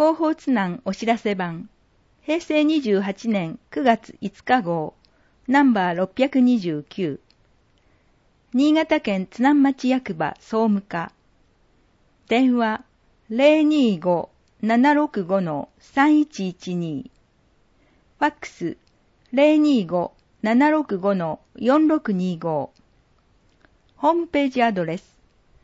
広報津南お知らせ版、平成28年9月5日号、ナンバー629、新潟県津南町役場総務課、電話 025-765-3112、ファックス 025-765-4625、ホームページアドレス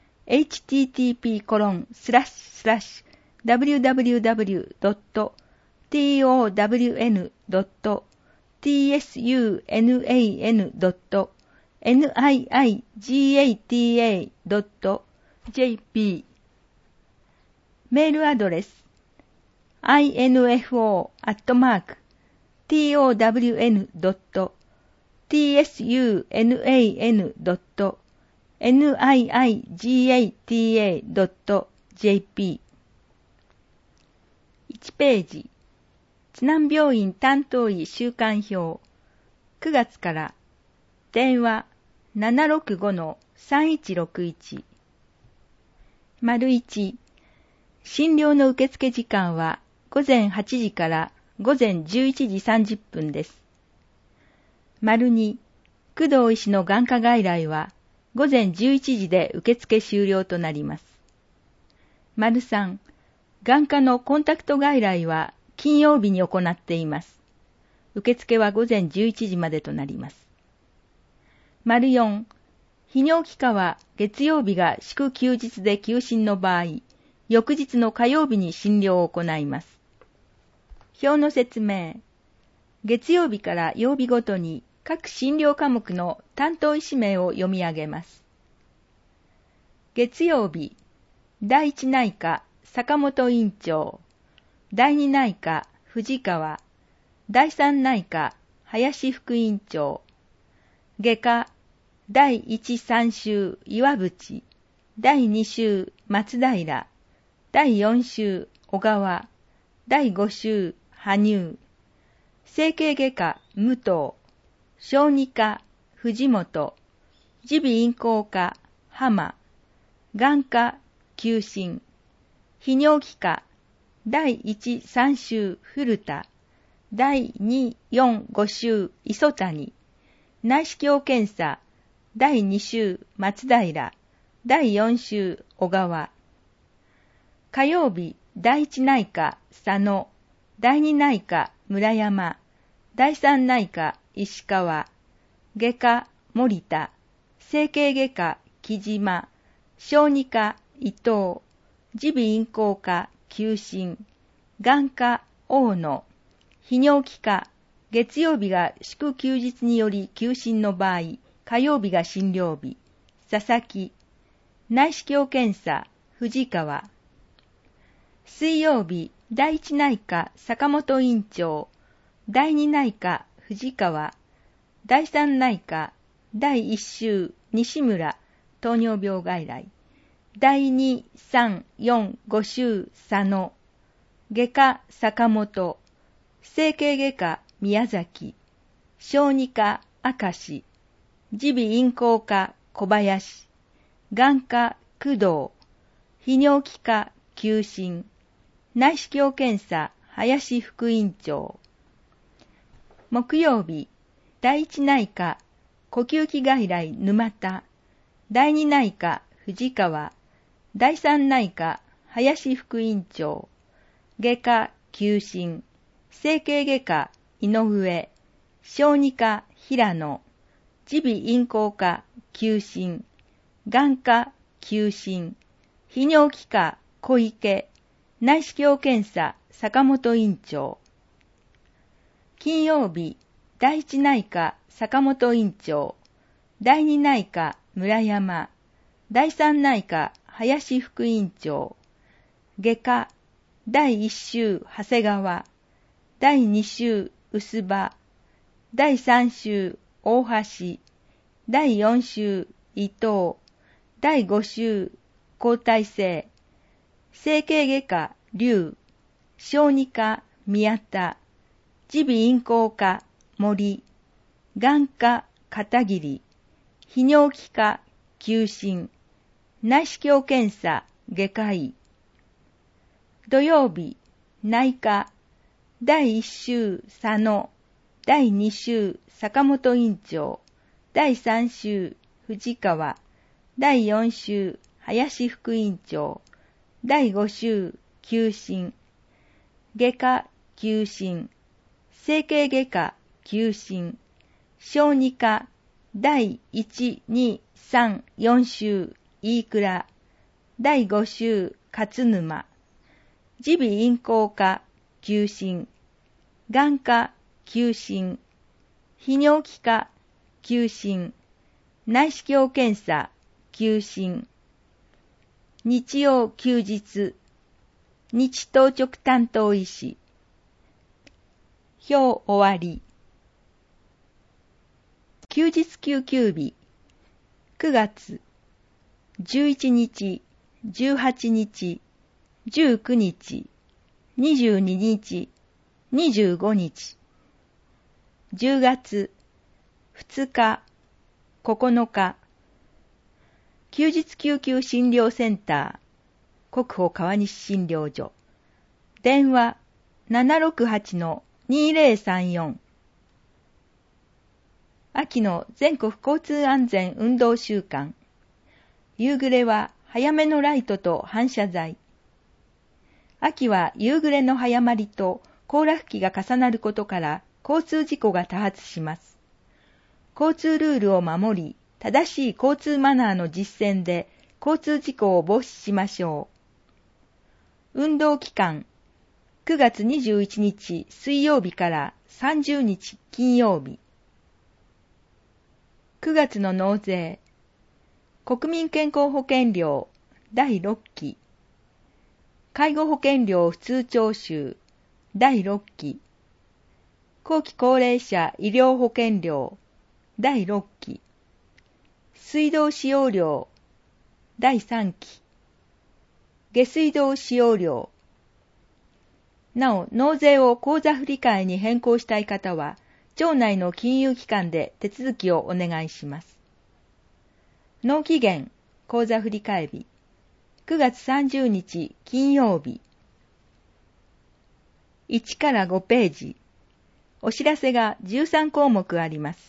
http://www.town.niigata.jp メールアドレス info@town.niigata.jp 1ページ津南病院担当医週間表9月から電話 765-3161 1診療の受付時間は午前8時から午前11時30分です。2工藤医師の眼科外来は午前11時で受付終了となります。3眼科のコンタクト外来は金曜日に行っています。受付は午前11時までとなります。4泌尿器科は月曜日が祝休日で休診の場合、翌日の火曜日に診療を行います。表の説明。月曜日から曜日ごとに各診療科目の担当医師名を読み上げます。月曜日、第一内科坂本院長、第二内科藤川、第三内科林副院長、外科第一三週岩渕、第二週松平、第4週小川、第5週羽生、整形外科武藤、小児科藤本、耳鼻咽喉科浜、眼科急診、泌尿器科第1、3週古田、第2、4、5週磯谷、内視鏡検査第2週松平、第4週小川。火曜日、第1内科佐野、第2内科村山、第3内科石川、外科森田、整形外科木島、小児科伊藤、耳鼻咽喉科急診、眼科大野、泌尿器科、月曜日が祝休日により休診の場合、火曜日が診療日、佐々木、内視鏡検査、藤川。水曜日、第一内科坂本院長、第二内科藤川、第三内科第一週西村、糖尿病外来、第2、3、4、5週佐野、外科坂本、整形外科宮崎、小児科明石、耳鼻咽喉科小林、眼科工藤、泌尿器科急診、内視鏡検査林副院長。木曜日、第一内科呼吸器外来沼田、第二内科藤川、第三内科林副院長、外科急診、整形外科井上、小児科平野、耳鼻咽喉科急診、眼科急診、泌尿器科小池、内視鏡検査坂本院長。金曜日、第一内科坂本院長、第二内科村山、第三内科林副院長、外科第一週長谷川、第二週薄葉、第三週大橋、第四週伊藤、第五週交代性、整形外科龍、小児科宮田、耳鼻咽喉科森、眼科片桐、泌尿器科急診、内視鏡検査外科医。土曜日、 内科、第1週佐野、第2週坂本院長、第3週藤川、第4週林副院長、第5週休診、外科休診、整形外科休診、小児科第1、2、3、4週飯倉、第5週勝沼、耳鼻咽喉科休診、眼科休診、泌尿器科休診、内視鏡検査休診、日曜休日、日当直担当医師、表終わり。休日救急日、9月、11日、18日、19日、22日、25日。10月、2日、9日。休日救急診療センター、国保川西診療所。電話 768-2034。秋の全国交通安全運動週間。夕暮れは早めのライトと反射材。秋は夕暮れの早まりと行楽期が重なることから交通事故が多発します。交通ルールを守り、正しい交通マナーの実践で交通事故を防止しましょう。運動期間、9月21日水曜日から30日金曜日。9月の納税、国民健康保険料第6期、介護保険料普通徴収第6期、後期高齢者医療保険料第6期、水道使用料第3期、下水道使用料。なお、納税を口座振替に変更したい方は、町内の金融機関で手続きをお願いします。納期限、口座振替日、9月30日金曜日。1から5ページ。お知らせが13項目あります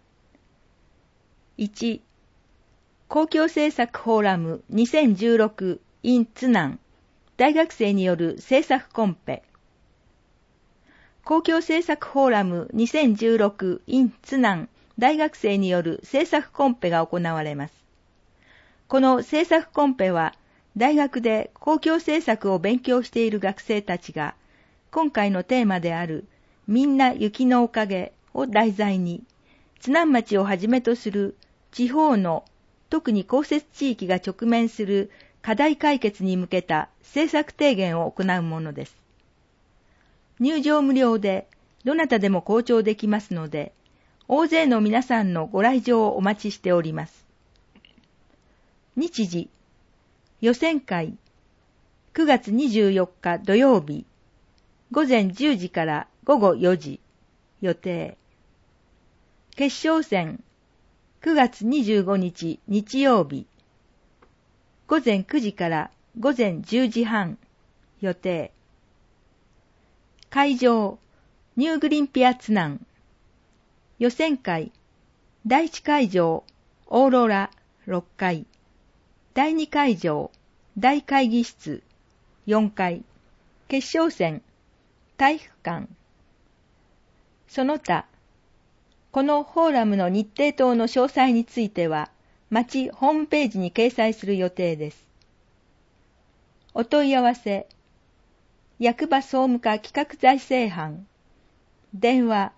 。1、公共政策フォーラム2016 in 津南、大学生による政策コンペ。公共政策フォーラム2016 in 津南、大学生による政策コンペが行われます。この政策コンペは、大学で公共政策を勉強している学生たちが、今回のテーマであるみんな雪のおかげを題材に、津南町をはじめとする地方の特に豪雪地域が直面する課題解決に向けた政策提言を行うものです。入場無料でどなたでも校長できますので、大勢の皆さんのご来場をお待ちしております。日時、予選会、9月24日土曜日、午前10時から午後4時、予定。決勝戦、9月25日日曜日、午前9時から午前10時半、予定。会場、ニューグリンピア津南。予選会、第1会場、オーロラ6階。第2会場、大会議室4階。決勝戦、体育館。その他、このフォーラムの日程等の詳細については、町ホームページに掲載する予定です。お問い合わせ、役場総務課企画財政班、電話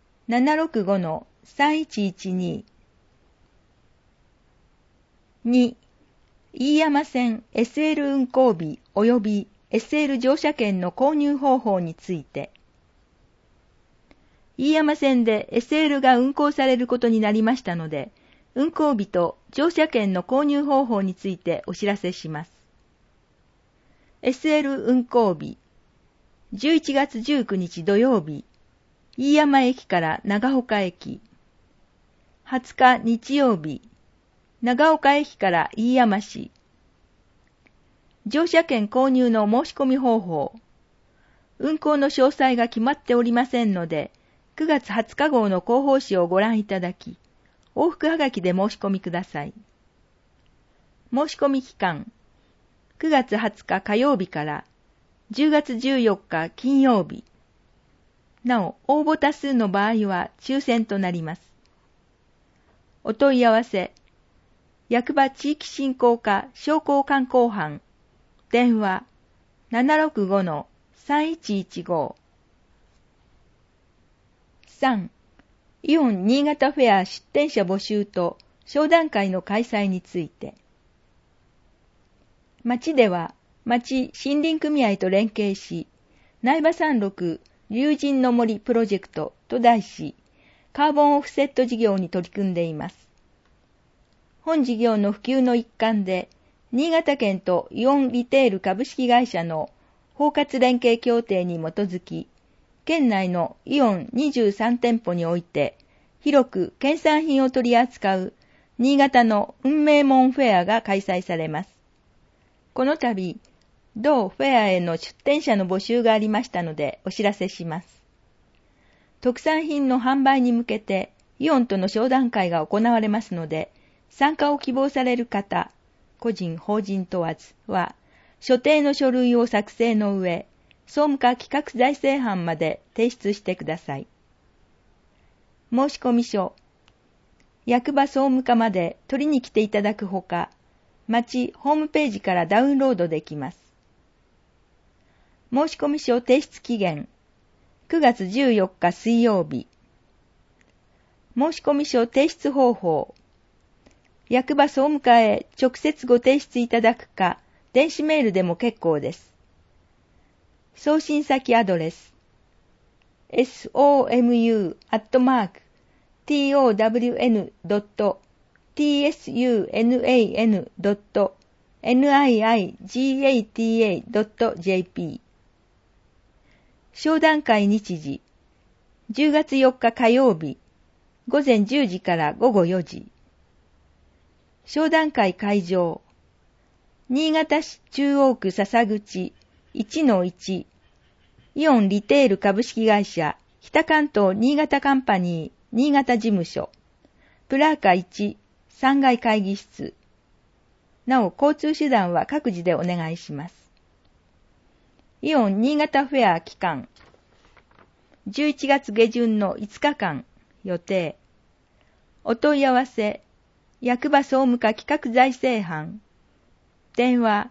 765-3112。2、飯山線 SL 運行日及び SL 乗車券の購入方法について、飯山線で SL が運行されることになりましたので、運行日と乗車券の購入方法についてお知らせします。SL 運行日、11月19日土曜日、飯山駅から長岡駅。20日日曜日、長岡駅から飯山市。乗車券購入の申し込み方法。 運行の詳細が決まっておりませんので、9月20日号の広報誌をご覧いただき、往復はがきで申し込みください。申し込み期間、9月20日火曜日から10月14日金曜日。なお、応募多数の場合は抽選となります。お問い合わせ、役場地域振興課商工観光班、電話 765-3115。3. イオン新潟フェア出店者募集と商談会の開催について。町では町森林組合と連携し、苗場山麓龍神の森プロジェクトと題し、カーボンオフセット事業に取り組んでいます。本事業の普及の一環で、新潟県とイオンリテール株式会社の包括連携協定に基づき、県内のイオン23店舗において、広く県産品を取り扱う新潟の運命門フェアが開催されます。この度、同フェアへの出店者の募集がありましたのでお知らせします。特産品の販売に向けてイオンとの商談会が行われますので、参加を希望される方、個人法人問わずは、所定の書類を作成の上、総務課企画財政班まで提出してください。申込書、役場総務課まで取りに来ていただくほか、町ホームページからダウンロードできます。申込書提出期限、9月14日水曜日。申込書提出方法、役場総務課へ直接ご提出いただくか、電子メールでも結構です。送信先アドレス、somu@town.niigata.jp。商談会日時、10月4日火曜日、午前10時から午後4時。商談会会場、新潟市中央区笹口 1-1 イオンリテール株式会社北関東新潟カンパニー新潟事務所プラーカ1 3階会議室。なお交通手段は各自でお願いします。イオン新潟フェア期間、11月下旬の5日間予定。お問い合わせ、役場総務課企画財政班。電話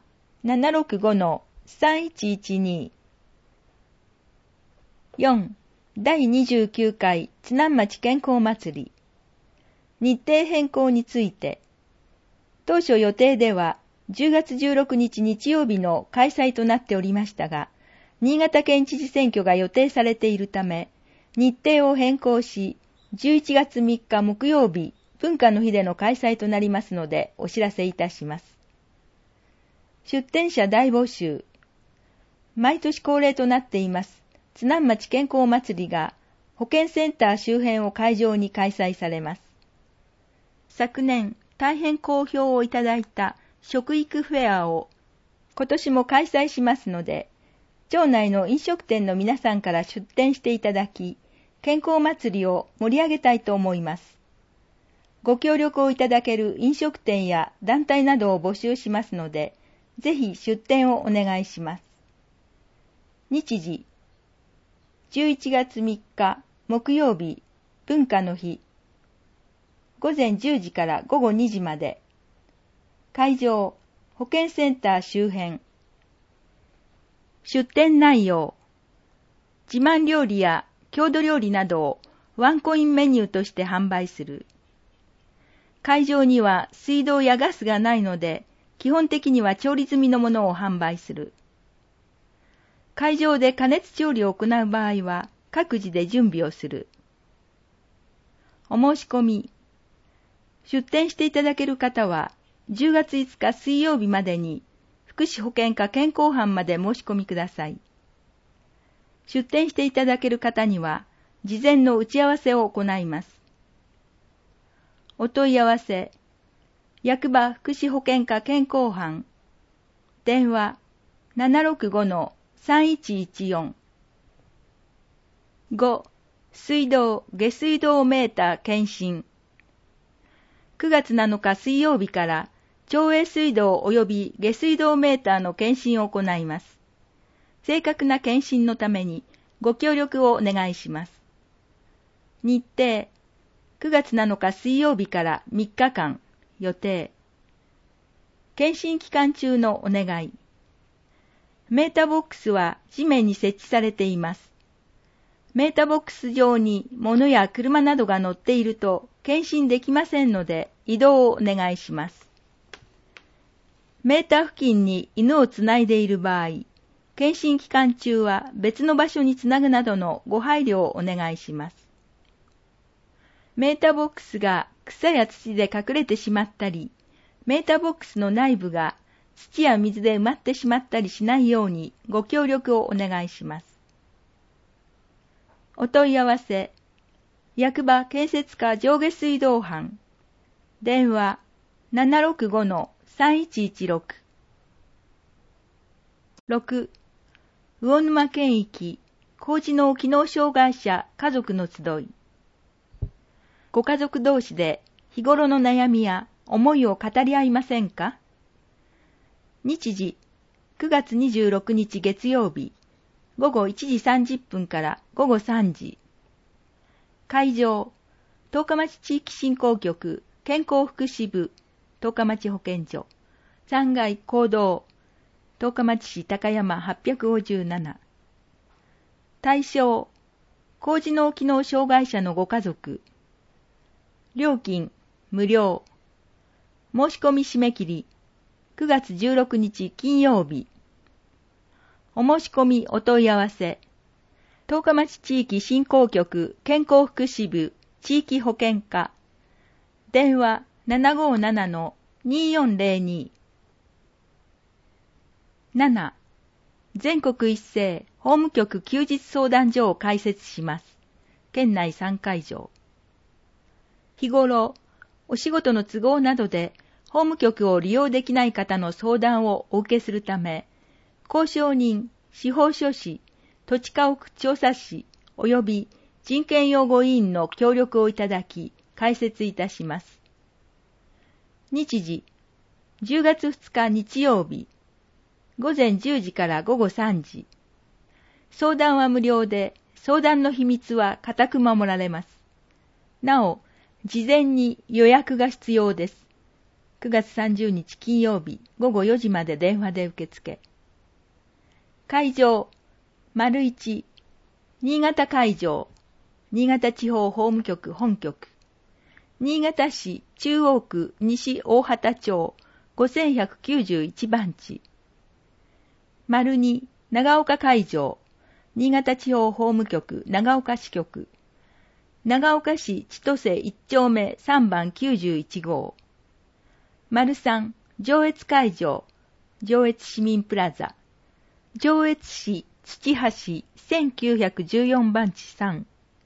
765-3112。4. 第29回津南町健康祭り。日程変更について。当初予定では10月16日日曜日の開催となっておりましたが、新潟県知事選挙が予定されているため、日程を変更し、11月3日木曜日、文化の日での開催となりますので、お知らせいたします。出展者大募集。毎年恒例となっています、津南町健康祭りが、保健センター周辺を会場に開催されます。昨年、大変好評をいただいた食育フェアを今年も開催しますので、町内の飲食店の皆さんから出店していただき、健康祭りを盛り上げたいと思います。ご協力をいただける飲食店や団体などを募集しますので、ぜひ出店をお願いします。日時、11月3日木曜日、文化の日。午前10時から午後2時まで。会場、保健センター周辺。出店内容。自慢料理や郷土料理などをワンコインメニューとして販売する。会場には水道やガスがないので、基本的には調理済みのものを販売する。会場で加熱調理を行う場合は、各自で準備をする。お申し込み。出店していただける方は、10月5日水曜日までに、福祉保健課健康班まで申し込みください。出店していただける方には、事前の打ち合わせを行います。お問い合わせ、役場福祉保健課健康班、電話 765-3114 5、水道・下水道メーター検診。9月7日水曜日から町営水道及び下水道メーターの検診を行います。正確な検診のためにご協力をお願いします。日程、9月7日水曜日から3日間、予定。検診期間中のお願い。メーターボックスは地面に設置されています。メーターボックス上に物や車などが乗っていると検診できませんので移動をお願いします。メーター付近に犬をつないでいる場合、検診期間中は別の場所につなぐなどのご配慮をお願いします。メーターボックスが草や土で隠れてしまったり、メーターボックスの内部が土や水で埋まってしまったりしないようにご協力をお願いします。お問い合わせ、役場建設課上下水道班、電話 765-3116。6、魚沼県域高知の機能障害者家族の集い。ご家族同士で日頃の悩みや思いを語り合いませんか？日時、9月26日月曜日、午後1時30分から午後3時。会場、十日町地域振興局健康福祉部十日町保健所3階講堂十日町市高山857。対象、高知脳機能障害者のご家族。料金、無料。申し込み締め切り、9月16日金曜日。お申し込みお問い合わせ、十日町地域振興局健康福祉部地域保健課、電話 757-2402。7、全国一斉法務局休日相談所を開設します。県内3会場。日頃、お仕事の都合などで法務局を利用できない方の相談をお受けするため、公証人、司法書士、土地家屋調査士及び人権擁護委員の協力をいただき、開設いたします。日時、10月2日日曜日、午前10時から午後3時。相談は無料で、相談の秘密は固く守られます。なお、事前に予約が必要です。9月30日金曜日午後4時まで電話で受付。会場、1、新潟会場、新潟地方法務局本局、新潟市中央区西大畑町5191番地。2、長岡会場、新潟地方法務局長岡支局、長岡市千歳1丁目3番91号。3、上越会場、上越市民プラザ、上越市土橋1914番地3。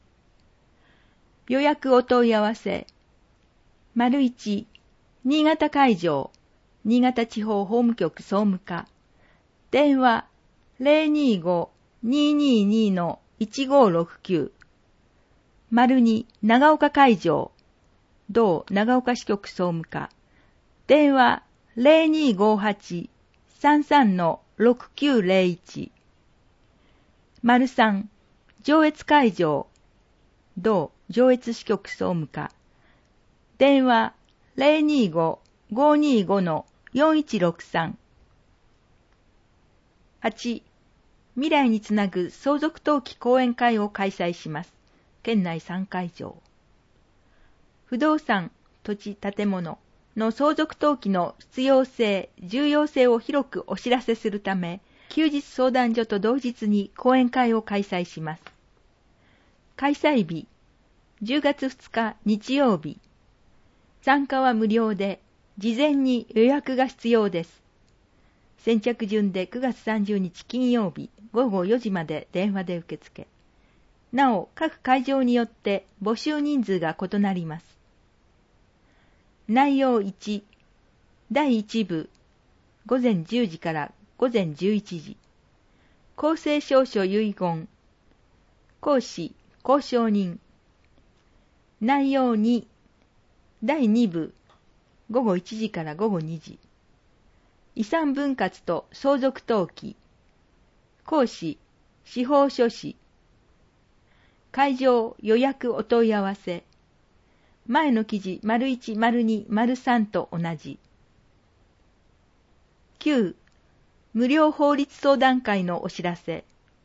予約お問い合わせ、1、新潟会場、新潟地方法務局総務課、電話 025-222-1569。2、長岡会場、同長岡支局総務課、電話 0258-33-6901。3、上越会場、同上越支局総務課、電話 025-525-4163。8、未来につなぐ相続登記講演会を開催します。県内3会場。不動産、土地、建物の相続登記の必要性、重要性を広くお知らせするため、休日相談所と同日に講演会を開催します。開催日、10月2日日曜日。参加は無料で、事前に予約が必要です。先着順で9月30日金曜日午後4時まで電話で受付。なお、各会場によって募集人数が異なります。内容1、第1部、午前10時から午前11時。公正証書遺言。講師、 交渉人。内容2、第2部、午後1時から午後2時。遺産分割と相続登記。講師、司法書士。会場、予約お問い合わせ。前の記事、01、02、03と同じ。9、無料法律相談会のお知らせ。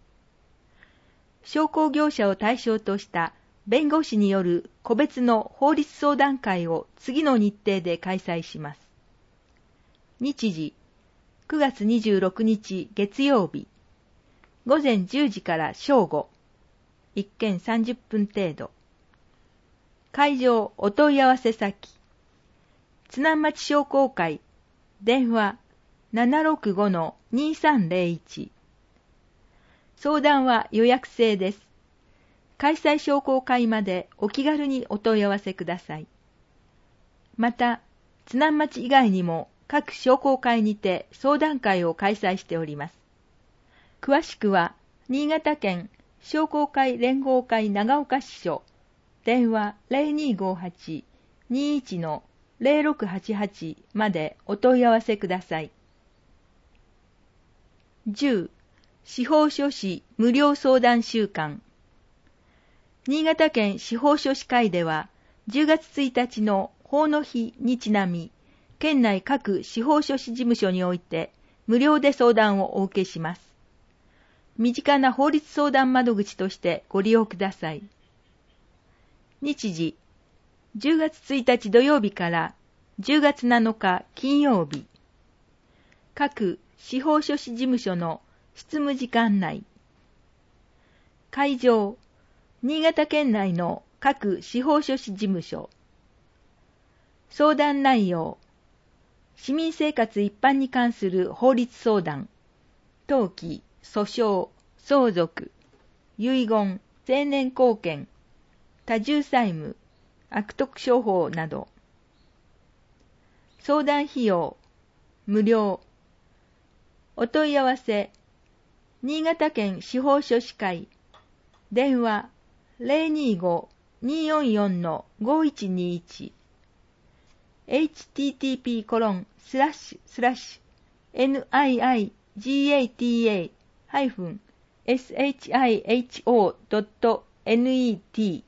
商工業者を対象とした弁護士による個別の法律相談会を次の日程で開催します。日時、9月26日月曜日、午前10時から正午、1件30分程度。会場お問い合わせ先、津南町商工会、電話 765-2301。相談は予約制です。開催商工会までお気軽にお問い合わせください。また、津南町以外にも各商工会にて相談会を開催しております。詳しくは、新潟県商工会連合会長岡支所、電話 0258-21-0688 までお問い合わせください。10、司法書士無料相談週間。新潟県司法書士会では、10月1日の法の日にちなみ、県内各司法書士事務所において無料で相談をお受けします。身近な法律相談窓口としてご利用ください。日時、10月1日土曜日から10月7日金曜日。各司法書士事務所の執務時間内。会場、新潟県内の各司法書士事務所。相談内容、市民生活一般に関する法律相談、登記、訴訟、相続、遺言、成年後見、多重債務、悪徳商法など。相談費用、無料。お問い合わせ、新潟県司法書士会、電話 025-244-5121 http://nigata-shio.net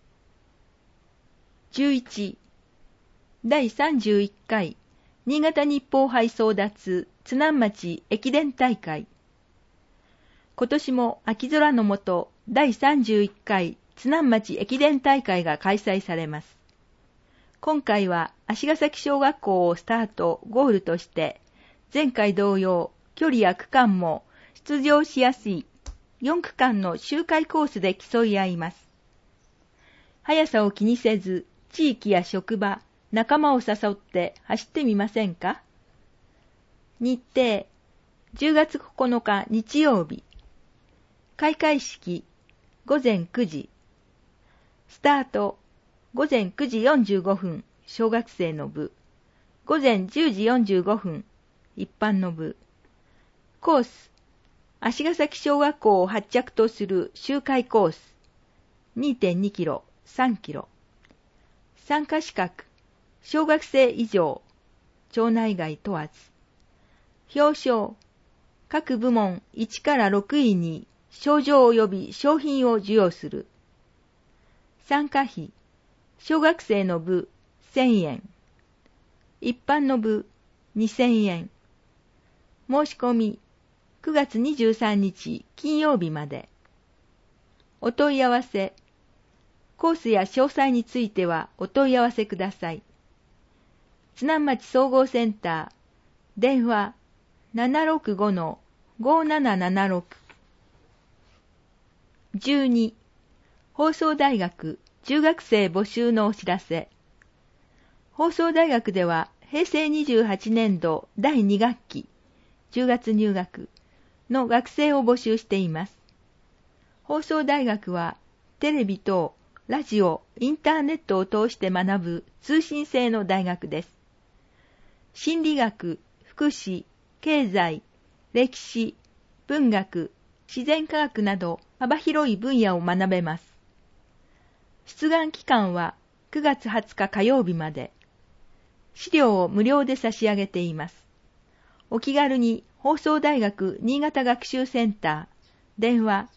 11. 第31回新潟日報杯争奪津南町駅伝大会。今年も秋空の下、第31回津南町駅伝大会が開催されます。今回は足ヶ崎小学校をスタート、ゴールとして、前回同様、距離や区間も出場しやすい4区間の周回コースで競い合います。速さを気にせず、地域や職場、仲間を誘って走ってみませんか？日程、10月9日日曜日。開会式、午前9時。スタート、午前9時45分、小学生の部。午前10時45分、一般の部。コース、足ヶ崎小学校を発着とする周回コース。2.2 キロ、3キロ。参加資格、小学生以上、町内外問わず。表彰、各部門1から6位に賞状及び賞品を授与する。参加費、小学生の部1000円。一般の部2000円。申し込み、9月23日金曜日まで。お問い合わせ、コースや詳細についてはお問い合わせください。津南町総合センター、電話 765-5776。12、放送大学中学生募集のお知らせ。放送大学では平成28年度第2学期10月入学の学生を募集しています。放送大学はテレビ等、ラジオ、インターネットを通して学ぶ通信制の大学です。心理学、福祉、経済、歴史、文学、自然科学など幅広い分野を学べます。 出願期間は9月20日火曜日まで。資料を無料で差し上げています。お気軽に放送大学新潟学習センター、電話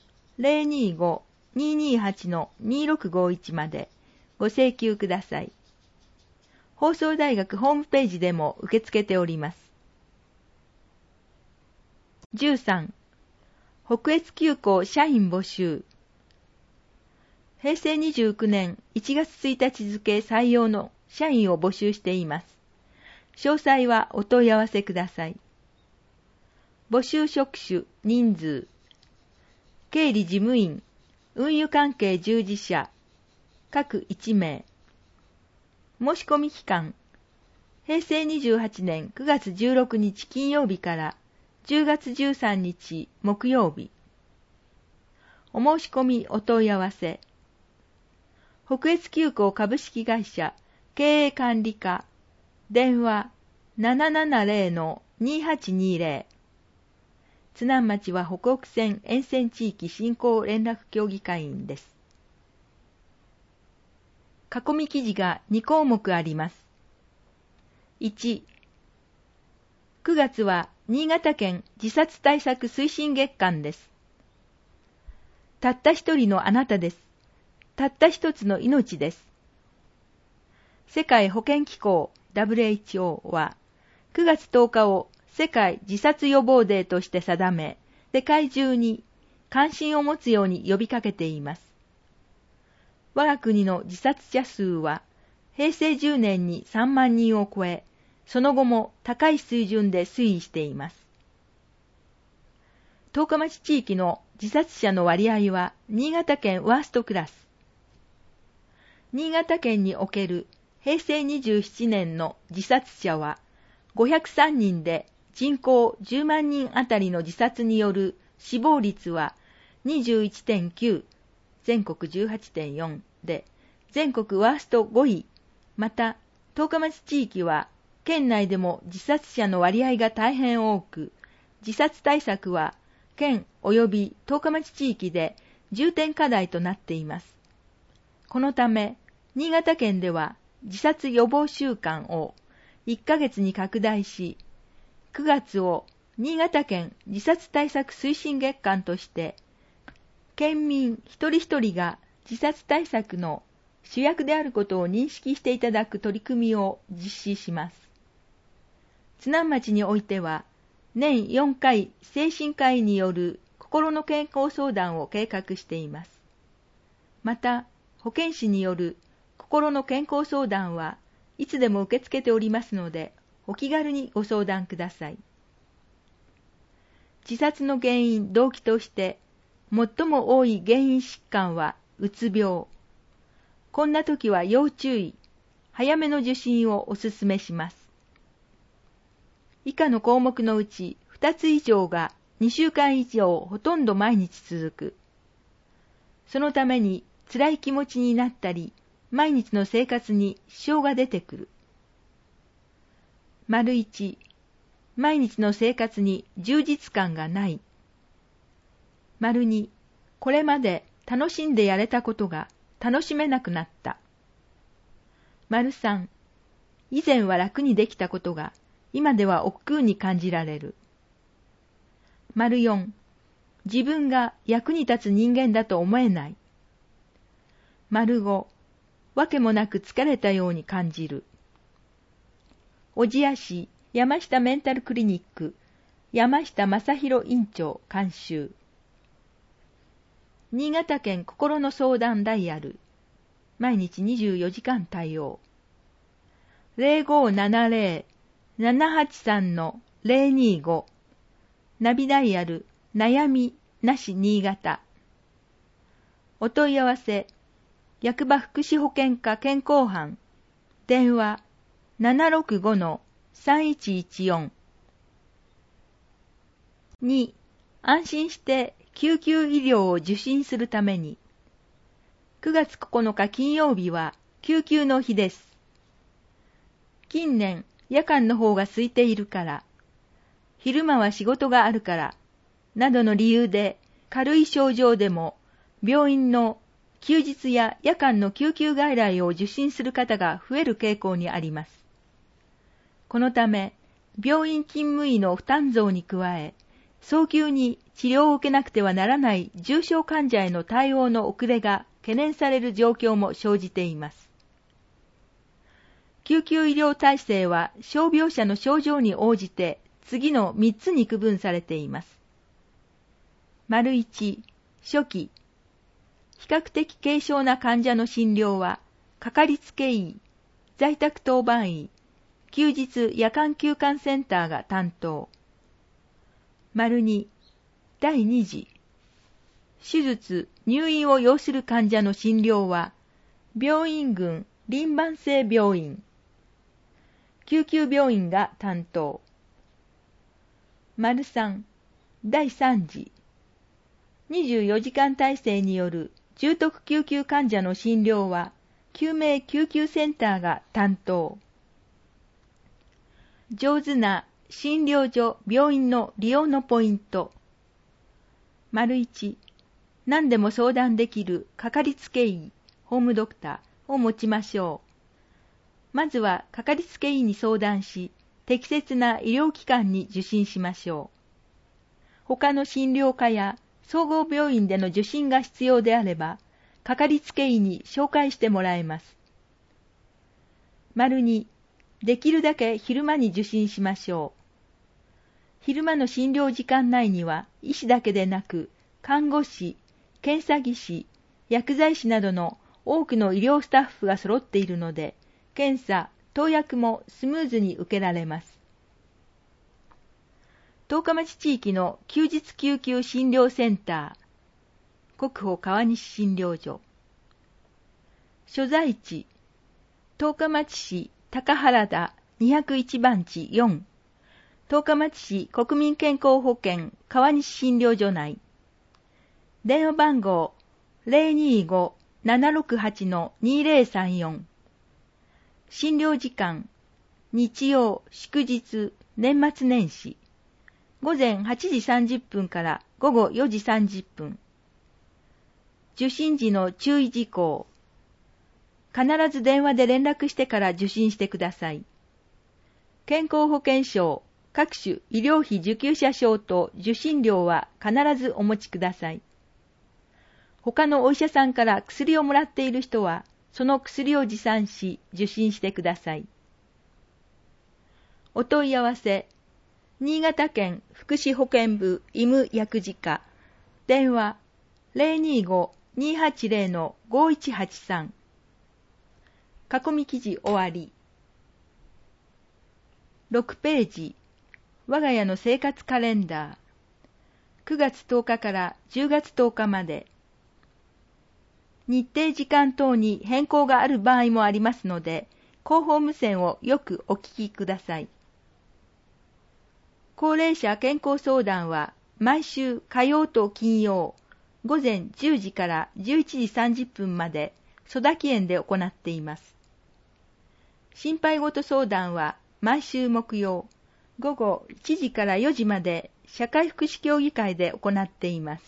025-228-2651 までご請求ください。放送大学ホームページでも受け付けております。13. 北越急行社員募集。平成29年1月1日付採用の社員を募集しています。詳細はお問い合わせください。募集職種、人数、経理事務員、運輸関係従事者、各1名。申し込み期間、平成28年9月16日金曜日から10月13日木曜日。お申し込みお問い合わせ。北越急行株式会社経営管理課、電話 770-2820。津南町は北北線沿線地域振興連絡協議会員です。囲み記事が2項目あります。1、9月は新潟県自殺対策推進月間です。たった一人のあなたです。たった一つの命です。世界保健機構 WHO は9月10日を世界自殺予防デーとして定め、世界中に関心を持つように呼びかけています。我が国の自殺者数は平成10年に3万人を超え、その後も高い水準で推移しています。十日町地域の自殺者の割合は新潟県ワーストクラス。新潟県における平成27年の自殺者は503人で、人口10万人あたりの自殺による死亡率は 21.9、全国 18.4 で、全国ワースト5位。また、十日町地域は県内でも自殺者の割合が大変多く、自殺対策は県及び十日町地域で重点課題となっています。このため、新潟県では自殺予防週間を1ヶ月に拡大し、9月を新潟県自殺対策推進月間として、県民一人一人が自殺対策の主役であることを認識していただく取り組みを実施します。津南町においては、年4回精神科医による心の健康相談を計画しています。また、保健師による心の健康相談はいつでも受け付けておりますので、お気軽にご相談ください。自殺の原因・動機として最も多い原因疾患はうつ病。こんな時は要注意、早めの受診をお勧めします。以下の項目のうち2つ以上が2週間以上ほとんど毎日続く。そのために辛い気持ちになったり、毎日の生活に支障が出てくる。1、毎日の生活に充実感がない。2、これまで楽しんでやれたことが楽しめなくなった。3、以前は楽にできたことが今では億劫に感じられる。4、自分が役に立つ人間だと思えない。5、わけもなく疲れたように感じる。小千谷市山下メンタルクリニック山下正弘院長監修。新潟県心の相談ダイヤル、毎日24時間対応。0570-783-025 ナビダイヤル悩みなし新潟。お問い合わせ、役場福祉保健課健康班、電話 765-3114。2、安心して救急医療を受診するために、9月9日金曜日は救急の日です。近年、夜間の方が空いているから、昼間は仕事があるから、などの理由で軽い症状でも病院の休日や夜間の救急外来を受診する方が増える傾向にあります。このため、病院勤務医の負担増に加え、早急に治療を受けなくてはならない重症患者への対応の遅れが懸念される状況も生じています。救急医療体制は傷病者の症状に応じて次の3つに区分されています。1、初期。比較的軽症な患者の診療は、かかりつけ医、在宅当番医、休日夜間休館センターが担当。2、第2次。手術、入院を要する患者の診療は、病院群輪番制病院、救急病院が担当。3、第3次。24時間体制による重篤救急患者の診療は、救命救急センターが担当。上手な診療所・病院の利用のポイント。1、何でも相談できるかかりつけ医、ホームドクターを持ちましょう。まずはかかりつけ医に相談し、適切な医療機関に受診しましょう。他の診療科や総合病院での受診が必要であれば、かかりつけ医に紹介してもらえます。2、できるだけ昼間に受診しましょう。昼間の診療時間内には、医師だけでなく、看護師、検査技師、薬剤師などの多くの医療スタッフが揃っているので、検査、投薬もスムーズに受けられます。十日町地域の休日救急診療センター、国保川西診療所。所在地、十日町市高原田201番地4、十日町市国民健康保険川西診療所内。電話番号 025-768-2034。診療時間、日曜、祝日、年末年始。午前8時30分から午後4時30分。受診時の注意事項。必ず電話で連絡してから受診してください。健康保険証、各種医療費受給者証と受診料は必ずお持ちください。他のお医者さんから薬をもらっている人は、その薬を持参し受診してください。お問い合わせ、新潟県福祉保健部医務薬事課、電話 025-280-5183。囲み記事終わり。6ページ、我が家の生活カレンダー。9月10日から10月10日まで。日程時間等に変更がある場合もありますので、広報無線をよくお聞きください。高齢者健康相談は毎週火曜と金曜午前10時から11時30分まで曽田園で行っています。心配事相談は毎週木曜午後1時から4時まで社会福祉協議会で行っています。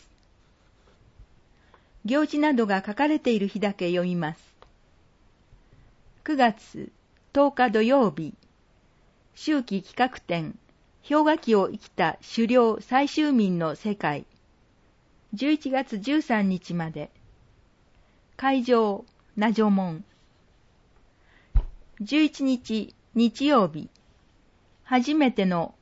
行事などが書かれている日だけ読みます。9月10日土曜日、秋季企画展氷河期を生きた狩猟採集民の世界。11月13日まで。会場、ナジョモン。11日、日曜日。初めての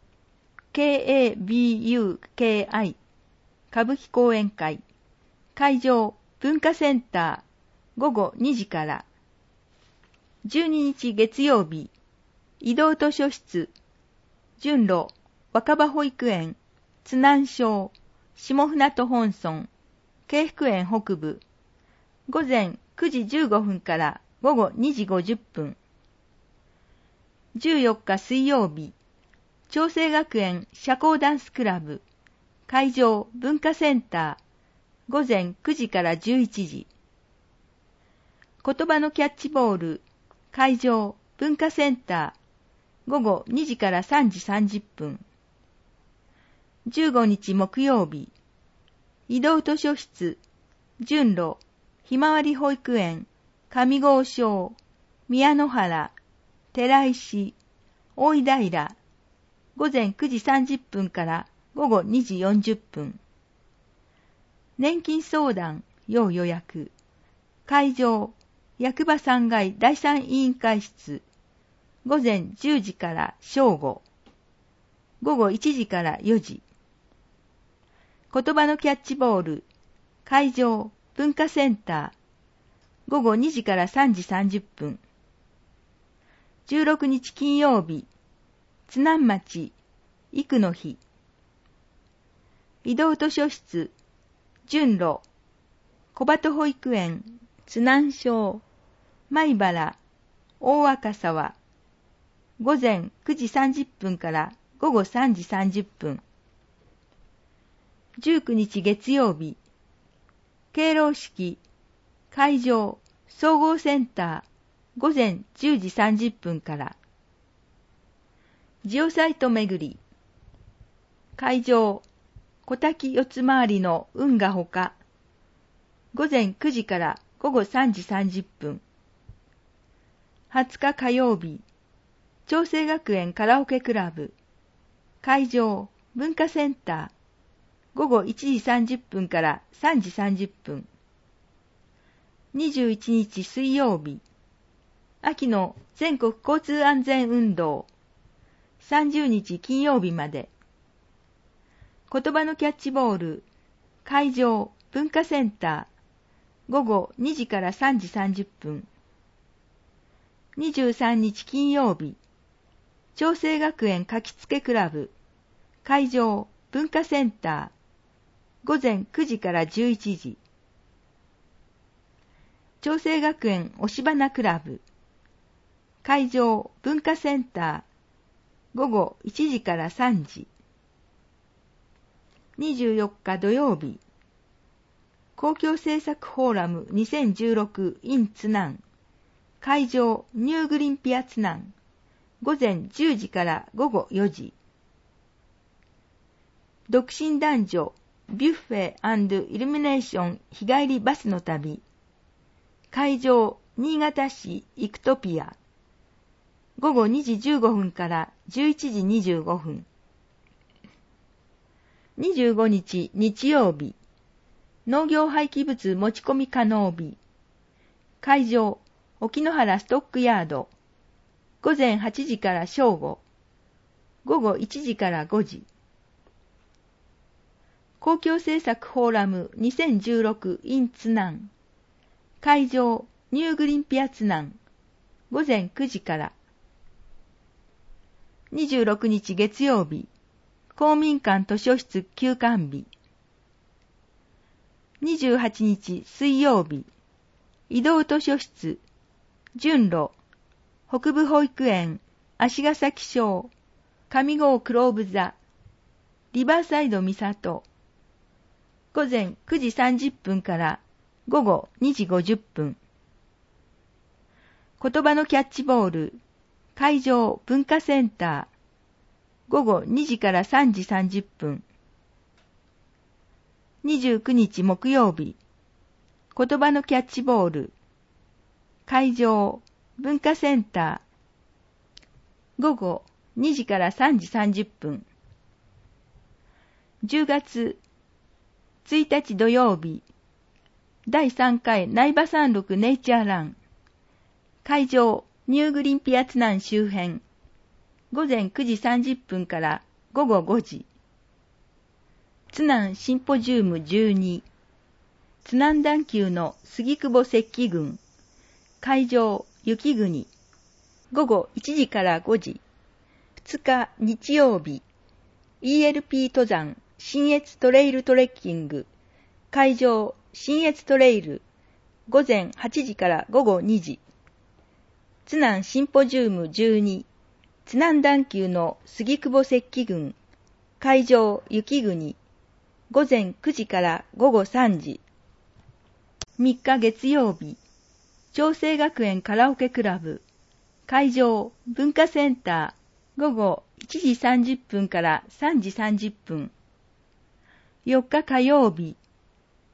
KABUKI 歌舞伎講演会。会場、文化センター、午後2時から。12日月曜日。移動図書室。順路、若葉保育園、津南小、下船渡本村、京福園北部、午前9時15分から午後2時50分。14日水曜日、長生学園社交ダンスクラブ、会場文化センター、午前9時から11時。言葉のキャッチボール、会場文化センター、午後2時から3時30分。15日木曜日、移動図書室、順路、 ひまわり保育園、上郷小、宮野原、寺石、大井平、午前9時30分から午後2時40分。年金相談、要予約。会場、役場3階第3委員会室。午前10時から正午。午後1時から4時。言葉のキャッチボール。会場、文化センター。午後2時から3時30分。16日金曜日。津南町、育の日。移動図書室、順路、小鳩保育園、津南小、米原、大赤沢。午前9時30分から午後3時30分。19日月曜日。敬老式、会場、総合センター、午前10時30分から。ジオサイト巡り。会場、小滝四つ回りの運河ほか。午前9時から午後3時30分。20日火曜日。長生学園カラオケクラブ。会場、文化センター。午後1時30分から3時30分。21日水曜日。秋の全国交通安全運動。30日金曜日まで。言葉のキャッチボール。会場、文化センター。午後2時から3時30分。23日金曜日。長生学園書きつけクラブ。会場、文化センター。午前9時から11時。長生学園押し花クラブ。会場、文化センター。午後1時から3時。24日土曜日。公共政策フォーラム2016 in 津南。会場、ニューグリンピア津南。午前10時から午後4時。独身男女、ビュッフェ&イルミネーション日帰りバスの旅。会場、新潟市イクトピア。午後2時15分から11時25分。25日日曜日。農業廃棄物持ち込み可能日。会場、沖ノ原ストックヤード。午前8時から正午。午後1時から5時。公共政策フォーラム2016 in 津南。会場、ニューグリンピア津南。午前9時から。26日月曜日。公民館図書室休館日。28日水曜日。移動図書室、順路、北部保育園、足ヶ崎小、上郷クローブ座、リバーサイド三郷。午前9時30分から午後2時50分。言葉のキャッチボール、会場文化センター。午後2時から3時30分。29日木曜日。言葉のキャッチボール。会場、文化センター。午後2時から3時30分。10月1日土曜日。第3回苗場山麓ネイチャーラン。会場、ニューグリンピア津南周辺。午前9時30分から午後5時。津南シンポジウム12。津南段丘の杉久保石器群。会場、雪国。午後1時から5時。2日日曜日。ELP 登山、信越トレイルトレッキング。会場、信越トレイル。午前8時から午後2時。津南シンポジウム12。津南段丘の杉久保石器群。会場、雪国。午前9時から午後3時。3日月曜日。長生学園カラオケクラブ。会場、文化センター。午後1時30分から3時30分。4日火曜日。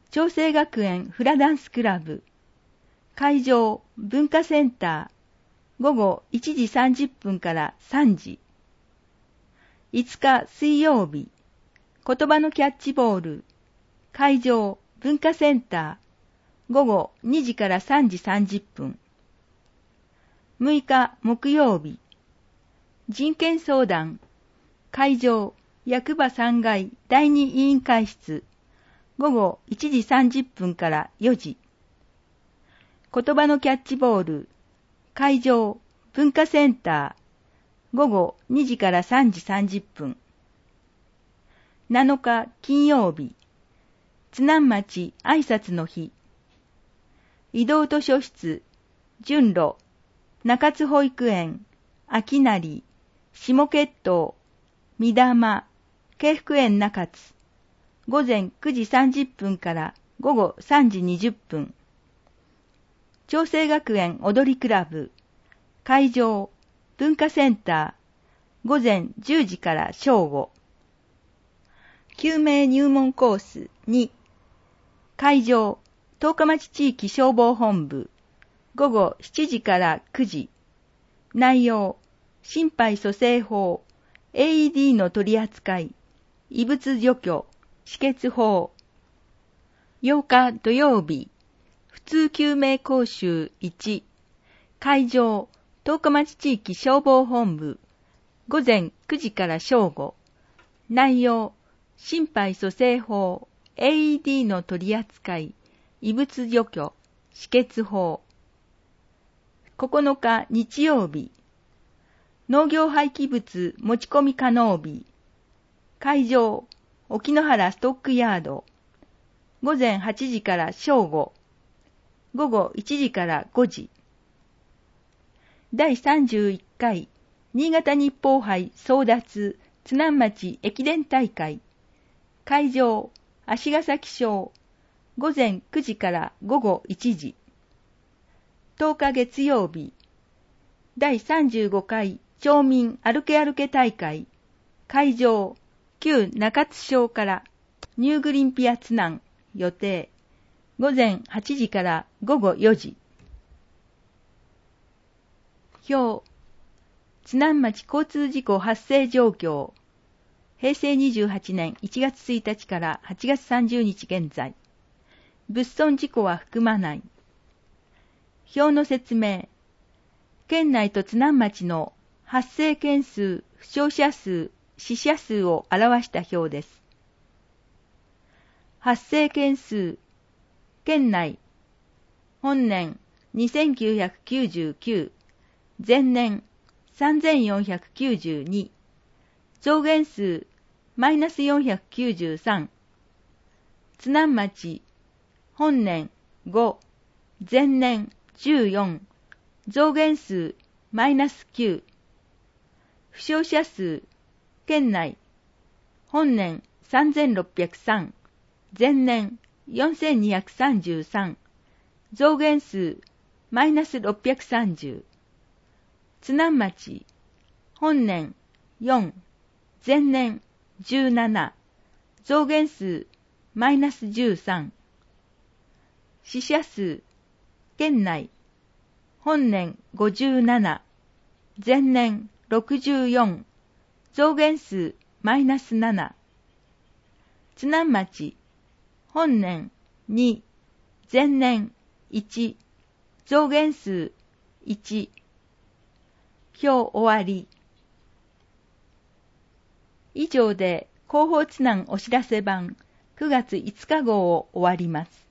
長生学園フラダンスクラブ、会場文化センター、午後1時30分から3時。5日水曜日、言葉のキャッチボール、会場文化センター、午後2時から3時30分。6日木曜日、人権相談、会場役場3階第2委員会室、午後1時30分から4時。言葉のキャッチボール、会場文化センター、午後2時から3時30分。7日金曜日、津南町挨拶の日。移動図書室、順路、中津保育園、秋成、下決闘、三玉、慶福園中津。午前9時30分から午後3時20分。長生学園踊りクラブ、会場文化センター、午前10時から正午。救命入門コース2、会場十日町地域消防本部、午後7時から9時。内容心肺蘇生法、AED の取り扱い、異物除去、止血法。8日土曜日、普通救命講習1、会場十日町地域消防本部、午前9時から正午。内容心肺蘇生法、AED の取り扱い、異物除去、止血法。9日日曜日、農業廃棄物持ち込み可能日、会場沖ノ原ストックヤード、午前8時から正午、午後1時から5時。第31回新潟日報杯争奪津南町駅伝大会、会場足ヶ崎小、午前9時から午後1時。10日月曜日、第35回町民歩け歩け大会、会場旧中津小からニューグリンピア津南予定、午前8時から午後4時。表、津南町交通事故発生状況、平成28年1月1日から8月30日現在。物損事故は含まない。表の説明。県内と津南町の発生件数、負傷者数、死者数を表した表です。発生件数。県内。本年2999。前年3492。増減数マイナス493。津南町。本年5。前年14。増減数マイナス9。負傷者数県内。本年3603。前年4233。増減数マイナス630。津南町。本年4。前年17。増減数マイナス13。死者数県内。本年57。前年64。増減数マイナス7。津南町。本年2。前年1。増減数1。表終わり。以上で広報津南お知らせ版9月5日号を終わります。